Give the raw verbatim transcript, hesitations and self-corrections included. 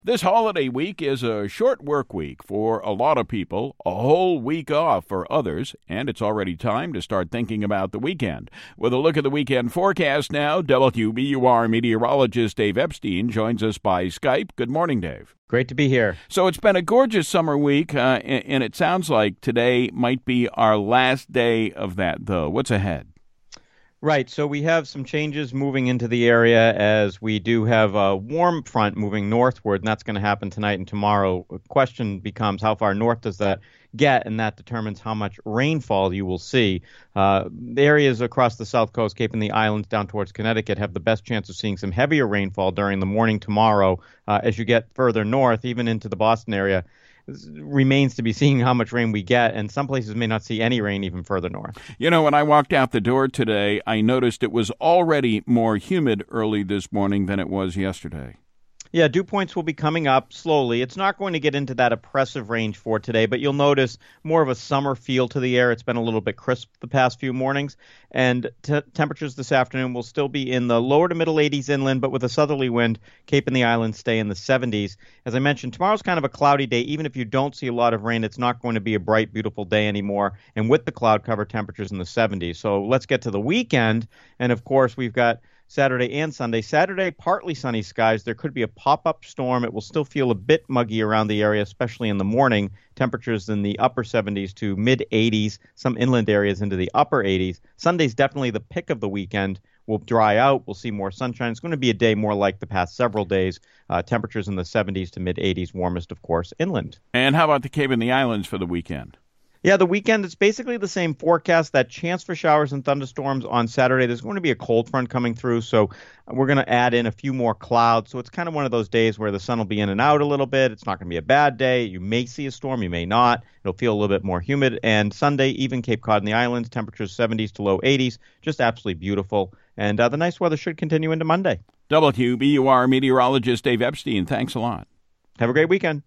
This holiday week is a short work week for a lot of people, a whole week off for others, and it's already time to start thinking about the weekend. With a look at the weekend forecast now, W B U R meteorologist Dave Epstein joins us by Skype. Good morning, Dave. Great to be here. So it's been a gorgeous summer week, uh, and it sounds like today might be our last day of that, though. What's ahead? Right, so we have some changes moving into the area as we do have a warm front moving northward, and that's going to happen tonight and tomorrow. The question becomes how far north does that get, and that determines how much rainfall you will see. Uh, the areas across the south coast, Cape and the Islands down towards Connecticut, have the best chance of seeing some heavier rainfall during the morning tomorrow. Uh, as you get further north, even into the Boston area, remains to be seen how much rain we get, and some places may not see any rain even further north. You know, when I walked out the door today, I noticed it was already more humid early this morning than it was yesterday. Yeah, dew points will be coming up slowly. It's not going to get into that oppressive range for today, but you'll notice more of a summer feel to the air. It's been a little bit crisp the past few mornings, and t- temperatures this afternoon will still be in the lower to middle eighties inland, but with a southerly wind, Cape and the Islands stay in the seventies. As I mentioned, tomorrow's kind of a cloudy day. Even if you don't see a lot of rain, it's not going to be a bright, beautiful day anymore, and with the cloud cover, temperatures in the seventies. So let's get to the weekend, and of course, we've got Saturday and Sunday. Saturday, partly sunny skies. There could be a pop-up storm. It will still feel a bit muggy around the area, especially in the morning. Temperatures in the upper seventies to mid-eighties, some inland areas into the upper eighties. Sunday's definitely the pick of the weekend. We'll dry out. We'll see more sunshine. It's going to be a day more like the past several days. Uh, temperatures in the seventies to mid-eighties, warmest, of course, inland. And how about the Cape and the Islands for the weekend? Yeah, the weekend, it's basically the same forecast. That chance for showers and thunderstorms on Saturday. There's going to be a cold front coming through, so we're going to add in a few more clouds. So it's kind of one of those days where the sun will be in and out a little bit. It's not going to be a bad day. You may see a storm, you may not. It'll feel a little bit more humid. And Sunday, even Cape Cod and the Islands, temperatures seventies to low eighties, just absolutely beautiful. And uh, the nice weather should continue into Monday. W B U R meteorologist Dave Epstein, thanks a lot. Have a great weekend.